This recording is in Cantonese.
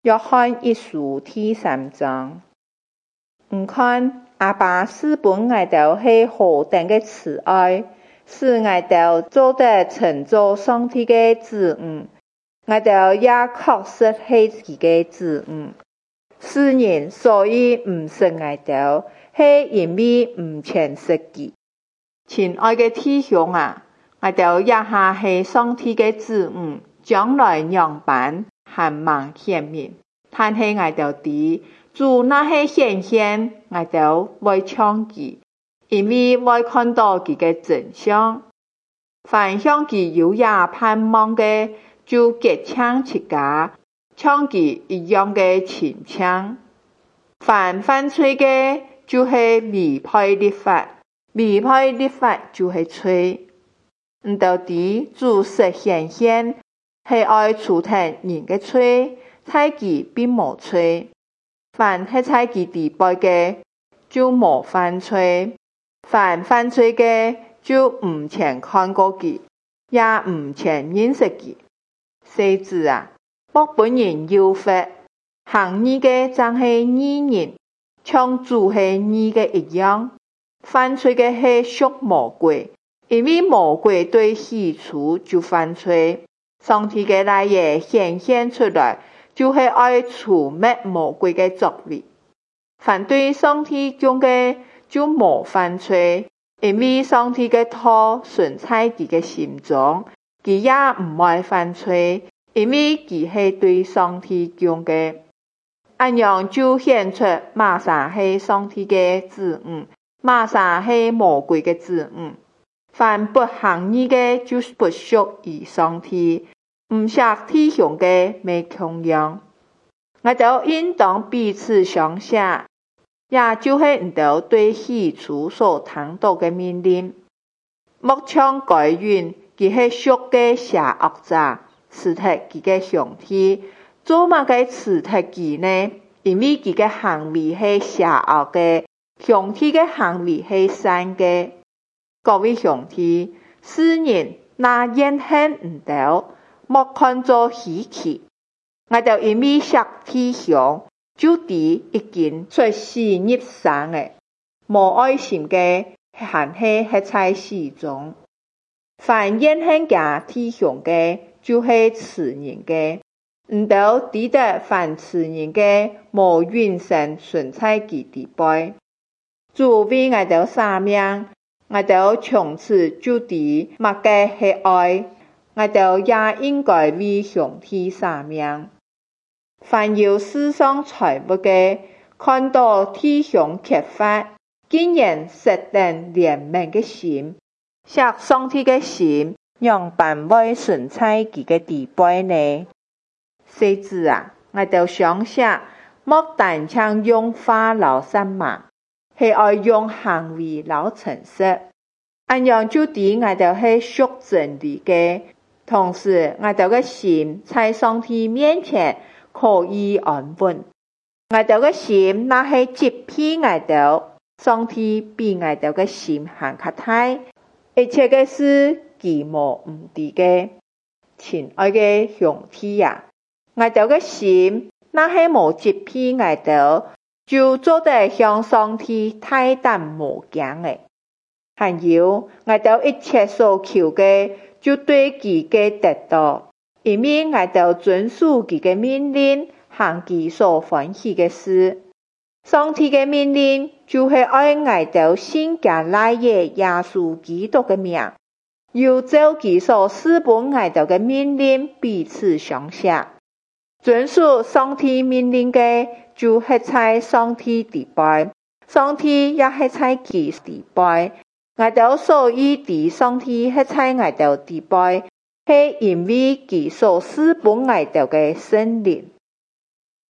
約翰一書第3章。唔看阿爸賜本我哋係何等嘅慈愛，使我哋做得成做上帝嘅子女，我哋也確實係佢嘅子女。世人所以唔信我哋，係因為唔認識佢。親愛嘅弟兄啊，我哋也下係上帝嘅子女，將來樣板還蠻顯明，但係我哋知主那係顯現，我哋會唱佢，因為會看到佢嘅真相。凡向佢有也盼望嘅，就結唱自家，像佢一樣嘅親像。凡犯罪嘅，就係違背律法，違背律法就係罪。唔到底主實顯現，係愛除掉人嘅罪，在佢並無罪。凡係在佢地背嘅，就無犯罪；凡犯罪嘅，就唔曾看過佢，也唔曾認識佢。細子啊，莫本人有福，行義嘅真係義人，像主係義嘅一樣。犯罪嘅係屬魔鬼，因為魔鬼對起初就犯罪。上帝嘅來也顯現出來，就係愛除滅魔鬼嘅作為。反對上帝講嘅就無犯罪，因為上帝嘅道存在佢嘅心中，佢也唔會犯罪，因為佢係對上帝講嘅。咁樣就顯出瑪撒係上帝嘅子女，瑪撒係魔鬼嘅子女。凡不行義嘅，就是不屬於上帝，唔識弟兄嘅未窮樣。我哋應當彼此相惜，也就是唔到對起初所聽到嘅命令。莫像該隱，佢係屬嘅邪惡者，刺殺佢嘅兄弟，做乜嘅刺殺佢呢？因為佢嘅行為係邪惡嘅，兄弟嘅行為係善嘅。各位兄弟，世人那怨恨唔到，莫看作稀奇。我哋因為識弟兄，就知已經出死入生嘅，無愛心嘅還係在死中。凡怨恨假弟兄嘅，就係刺人嘅。唔到知得凡刺人嘅，無永生存在佢地背。主為我哋捨命，我哋從此就知乜嘅係愛，我哋也應該為兄弟捨命。凡有世上財物嘅，看到弟兄缺乏，竟然實等憐憫嘅心，識上帝嘅心，樣板會存在佢嘅地背呢？細子啊，我哋相信，莫單唱用話老實話，係愛用行為老誠實。咁樣就知我哋係屬真理嘅，同時我哋嘅心在上帝面前可以安穩。我哋嘅心那係接庇我哋，上帝比我哋嘅心還較大，一切嘅事佢無唔知嘅。親愛嘅兄弟啊，我哋嘅心那係無接庇我哋，就做得向上帝大膽無驚嘅。還有我哋一切所求嘅，就對佢嘅得到，因為我哋遵守佢嘅命令，行佢所歡喜嘅事。上帝嘅命令就係愛我哋信仰賴耶穌基督嘅名，要照佢所賜本我哋嘅命令彼此相惜。遵守上帝命令嘅，就係在上帝地背，上帝也係在佢地背。我哋所以知上帝係在我哋地背，係因為佢所賜本我哋嘅聖靈。